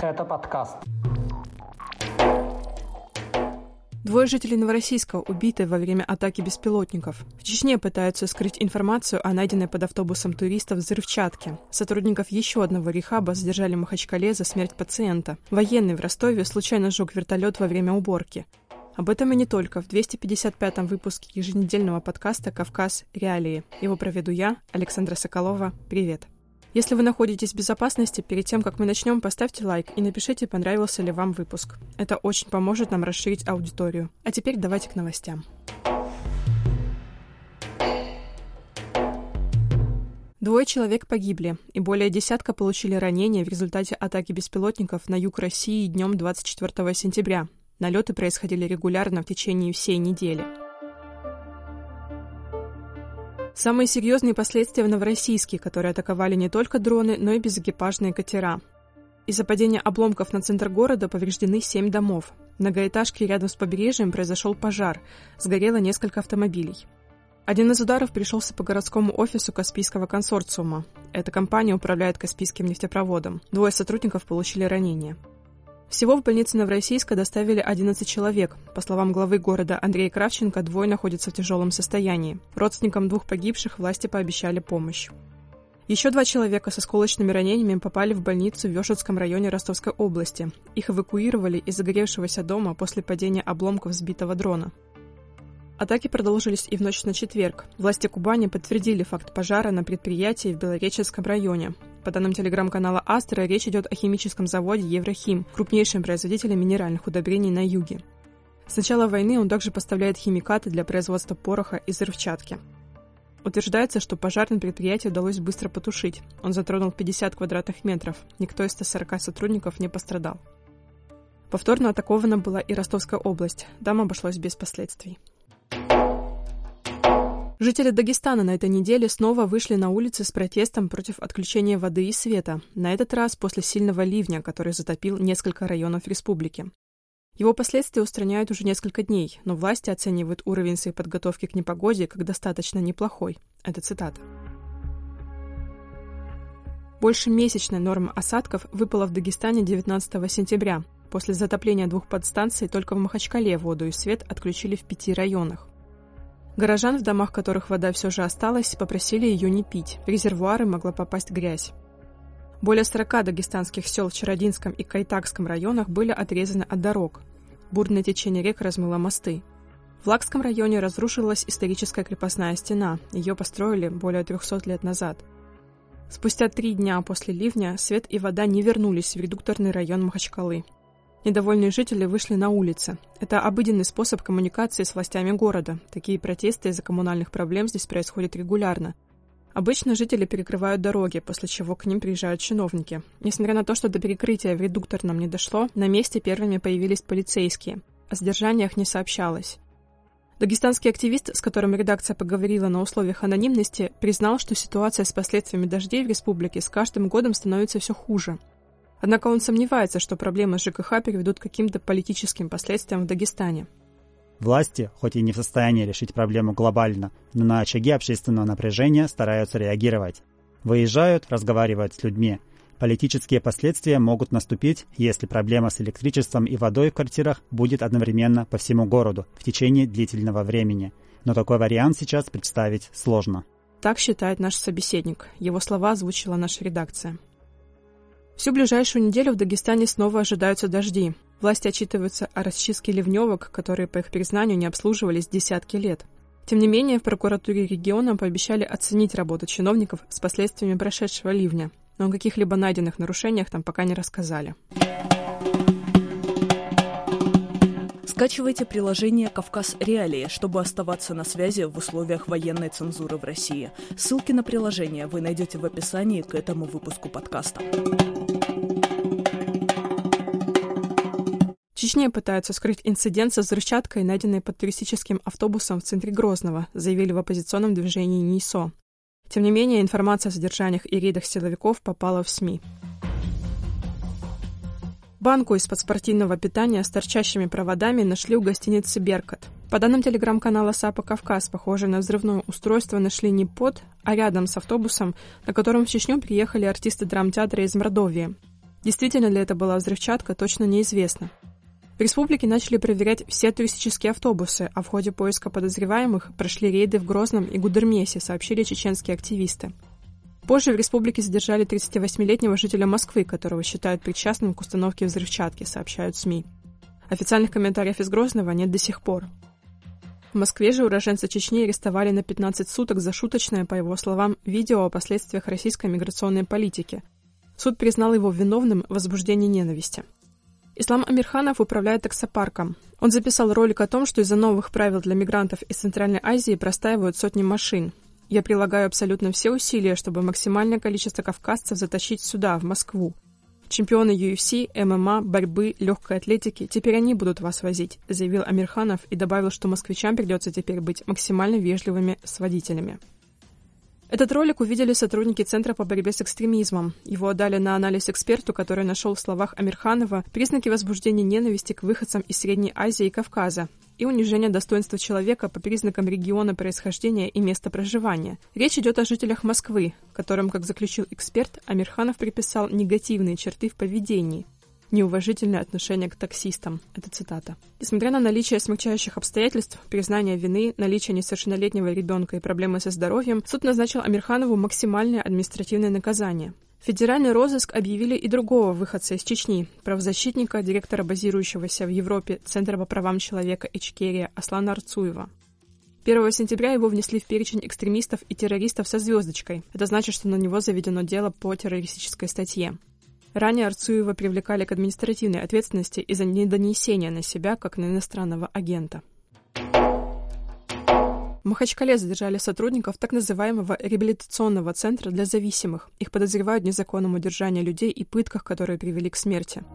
Это подкаст. Двое жителей Новороссийска убиты во время атаки беспилотников. В Чечне пытаются скрыть информацию о найденной под автобусом туристов взрывчатке. Сотрудников еще одного рехаба задержали в Махачкале за смерть пациента. Военный в Ростове случайно сжег вертолет во время уборки. Об этом и не только в 255-м выпуске еженедельного подкаста «Кавказ. Реалии». Его проведу я, Александра Соколова. Привет! Если вы находитесь в безопасности, перед тем, как мы начнем, поставьте лайк и напишите, понравился ли вам выпуск. Это очень поможет нам расширить аудиторию. А теперь давайте к новостям. Двое человек погибли, и более десятка получили ранения в результате атаки беспилотников на юг России днем 24 сентября. Налеты происходили регулярно в течение всей недели. Самые серьезные последствия в Новороссийске, которые атаковали не только дроны, но и безэкипажные катера. Из-за падения обломков на центр города повреждены 7 домов. В многоэтажке рядом с побережьем произошел пожар, сгорело несколько автомобилей. Один из ударов пришелся по городскому офису Каспийского консорциума. Эта компания управляет Каспийским нефтепроводом. 2 сотрудников получили ранения. Всего в больнице Новороссийска доставили 11 человек. По словам главы города Андрея Кравченко, 2 находятся в тяжелом состоянии. Родственникам 2 погибших власти пообещали помощь. Еще 2 человека с осколочными ранениями попали в больницу в Вешецком районе Ростовской области. Их эвакуировали из загоревшегося дома после падения обломков сбитого дрона. Атаки продолжились и в ночь на четверг. Власти Кубани подтвердили факт пожара на предприятии в Белореченском районе. По данным телеграм-канала «Астра», речь идет о химическом заводе «Еврохим», крупнейшем производителе минеральных удобрений на юге. С начала войны он также поставляет химикаты для производства пороха и взрывчатки. Утверждается, что пожар на предприятии удалось быстро потушить. Он затронул 50 квадратных метров. Никто из 140 сотрудников не пострадал. Повторно атакована была и Ростовская область. Там обошлось без последствий. Жители Дагестана на этой неделе снова вышли на улицы с протестом против отключения воды и света, на этот раз после сильного ливня, который затопил несколько районов республики. Его последствия устраняют уже несколько дней, но власти оценивают уровень своей подготовки к непогоде как достаточно неплохой. Это цитата. Больше месячной нормы осадков выпала в Дагестане 19 сентября. После затопления 2 подстанций только в Махачкале воду и свет отключили в 5 районах. Горожан, в домах которых вода все же осталась, попросили ее не пить. В резервуары могла попасть грязь. Более 40 дагестанских сел в Чародинском и Кайтакском районах были отрезаны от дорог. Бурное течение рек размыло мосты. В Лакском районе разрушилась историческая крепостная стена. Ее построили более 300 лет назад. Спустя 3 дня после ливня свет и вода не вернулись в редукторный район Махачкалы. Недовольные жители вышли на улицы. Это обыденный способ коммуникации с властями города. Такие протесты из-за коммунальных проблем здесь происходят регулярно. Обычно жители перекрывают дороги, после чего к ним приезжают чиновники. Несмотря на то, что до перекрытия в редукторном не дошло, на месте первыми появились полицейские. О задержаниях не сообщалось. Дагестанский активист, с которым редакция поговорила на условиях анонимности, признал, что ситуация с последствиями дождей в республике с каждым годом становится все хуже. Однако он сомневается, что проблемы с ЖКХ приведут к каким-то политическим последствиям в Дагестане. Власти, хоть и не в состоянии решить проблему глобально, но на очаги общественного напряжения стараются реагировать. Выезжают, разговаривают с людьми. Политические последствия могут наступить, если проблема с электричеством и водой в квартирах будет одновременно по всему городу в течение длительного времени. Но такой вариант сейчас представить сложно. Так считает наш собеседник. Его слова озвучила наша редакция. Всю ближайшую неделю в Дагестане снова ожидаются дожди. Власти отчитываются о расчистке ливневок, которые, по их признанию, не обслуживались десятки лет. Тем не менее, в прокуратуре региона пообещали оценить работу чиновников с последствиями прошедшего ливня. Но о каких-либо найденных нарушениях там пока не рассказали. Скачивайте приложение «Кавказ. Реалии», чтобы оставаться на связи в условиях военной цензуры в России. Ссылки на приложение вы найдете в описании к этому выпуску подкаста. В Чечне пытаются скрыть инцидент со взрывчаткой, найденной под туристическим автобусом в центре Грозного, заявили в оппозиционном движении НИСО. Тем не менее, информация о задержаниях и рейдах силовиков попала в СМИ. Банку из-под спортивного питания с торчащими проводами нашли у гостиницы «Беркат». По данным телеграм-канала САПа «Кавказ», похожее на взрывное устройство нашли не под, а рядом с автобусом, на котором в Чечню приехали артисты драмтеатра из Мордовии. Действительно ли это была взрывчатка, точно неизвестно. В республике начали проверять все туристические автобусы, а в ходе поиска подозреваемых прошли рейды в Грозном и Гудермесе, сообщили чеченские активисты. Позже в республике задержали 38-летнего жителя Москвы, которого считают причастным к установке взрывчатки, сообщают СМИ. Официальных комментариев из Грозного нет до сих пор. В Москве же уроженца Чечни арестовали на 15 суток за шуточное, по его словам, видео о последствиях российской миграционной политики. Суд признал его виновным в возбуждении ненависти. Ислам Амирханов управляет таксопарком. Он записал ролик о том, что из-за новых правил для мигрантов из Центральной Азии простаивают сотни машин. «Я прилагаю абсолютно все усилия, чтобы максимальное количество кавказцев затащить сюда, в Москву. Чемпионы UFC, ММА, борьбы, легкой атлетики, теперь они будут вас возить», заявил Амирханов и добавил, что москвичам придется теперь быть максимально вежливыми с водителями. Этот ролик увидели сотрудники Центра по борьбе с экстремизмом. Его отдали на анализ эксперту, который нашел в словах Амирханова признаки возбуждения ненависти к выходцам из Средней Азии и Кавказа и унижения достоинства человека по признакам региона происхождения и места проживания. Речь идет о жителях Москвы, которым, как заключил эксперт, Амирханов приписал негативные черты в поведении. Неуважительное отношение к таксистам. Это цитата. Несмотря на наличие смягчающих обстоятельств, признание вины, наличие несовершеннолетнего ребенка и проблемы со здоровьем, суд назначил Амирханову максимальное административное наказание. Федеральный розыск объявили и другого выходца из Чечни, правозащитника, директора базирующегося в Европе Центра по правам человека Ичкерия Аслана Арцуева. 1 сентября его внесли в перечень экстремистов и террористов со звездочкой. Это значит, что на него заведено дело по террористической статье. Ранее Арцуева привлекали к административной ответственности из-за недонесения на себя как на иностранного агента. В Махачкале задержали сотрудников так называемого реабилитационного центра для зависимых. Их подозревают в незаконном удержании людей и пытках, которые привели к смерти.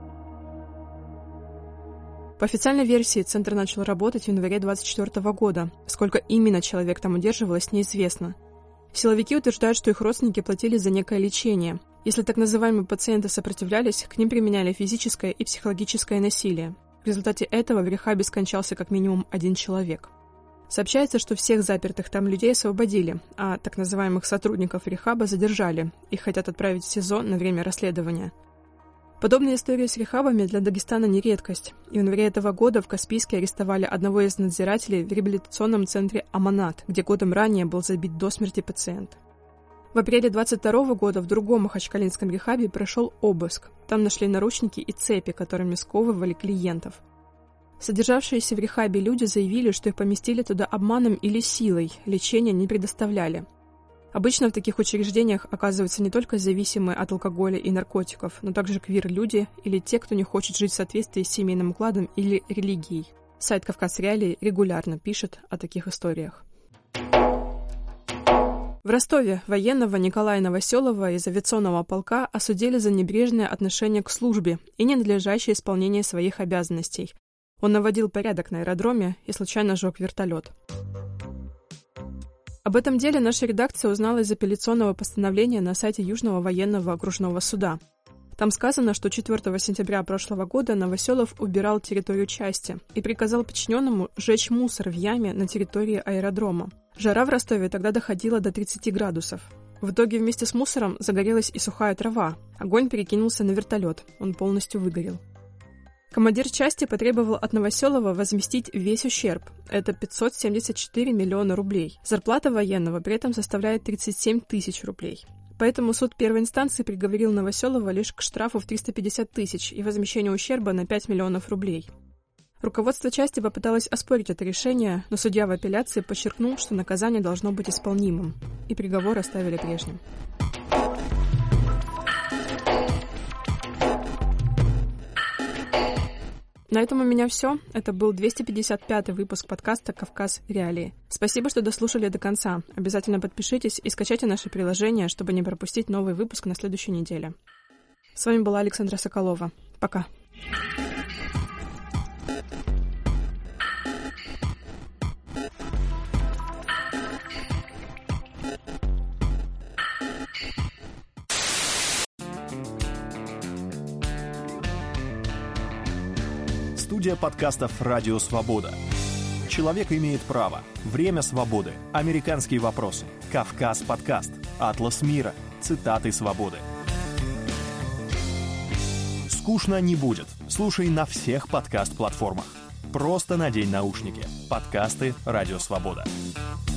По официальной версии, центр начал работать в январе 2024 года. Сколько именно человек там удерживалось, неизвестно. Силовики утверждают, что их родственники платили за некое лечение. Если так называемые пациенты сопротивлялись, к ним применяли физическое и психологическое насилие. В результате этого в рехабе скончался как минимум 1 человек. Сообщается, что всех запертых там людей освободили, а так называемых сотрудников рехаба задержали. Их хотят отправить в СИЗО на время расследования. Подобные истории с рехабами для Дагестана не редкость. В январе этого года в Каспийске арестовали одного из надзирателей в реабилитационном центре «Аманат», где годом ранее был забит до смерти пациент. В апреле 2022 года в другом махачкалинском рехабе прошел обыск. Там нашли наручники и цепи, которыми сковывали клиентов. Содержавшиеся в рехабе люди заявили, что их поместили туда обманом или силой, лечения не предоставляли. Обычно в таких учреждениях оказываются не только зависимые от алкоголя и наркотиков, но также квир-люди или те, кто не хочет жить в соответствии с семейным укладом или религией. Сайт «Кавказ Реалии» регулярно пишет о таких историях. В Ростове военного Николая Новоселова из авиационного полка осудили за небрежное отношение к службе и ненадлежащее исполнение своих обязанностей. Он наводил порядок на аэродроме и случайно сжег вертолет. Об этом деле наша редакция узнала из апелляционного постановления на сайте Южного военного окружного суда. Там сказано, что 4 сентября прошлого года Новоселов убирал территорию части и приказал подчиненному сжечь мусор в яме на территории аэродрома. Жара в Ростове тогда доходила до 30 градусов. В итоге вместе с мусором загорелась и сухая трава. Огонь перекинулся на вертолет. Он полностью выгорел. Командир части потребовал от Новоселова возместить весь ущерб. Это 574 миллиона рублей. Зарплата военного при этом составляет 37 тысяч рублей. Поэтому суд первой инстанции приговорил Новоселова лишь к штрафу в 350 тысяч и возмещению ущерба на 5 миллионов рублей. Руководство части попыталось оспорить это решение, но судья в апелляции подчеркнул, что наказание должно быть исполнимым, и приговор оставили прежним. На этом у меня все. Это был 255-й выпуск подкаста «Кавказ Реалии». Спасибо, что дослушали до конца. Обязательно подпишитесь и скачайте наше приложение, чтобы не пропустить новый выпуск на следующей неделе. С вами была Александра Соколова. Пока. Студия подкастов «Радио Свобода». Человек имеет право. Время свободы. Американские вопросы. Кавказ подкаст. Атлас мира. Цитаты свободы. Скучно не будет. Слушай на всех подкаст-платформах. Просто надень наушники. Подкасты «Радио Свобода».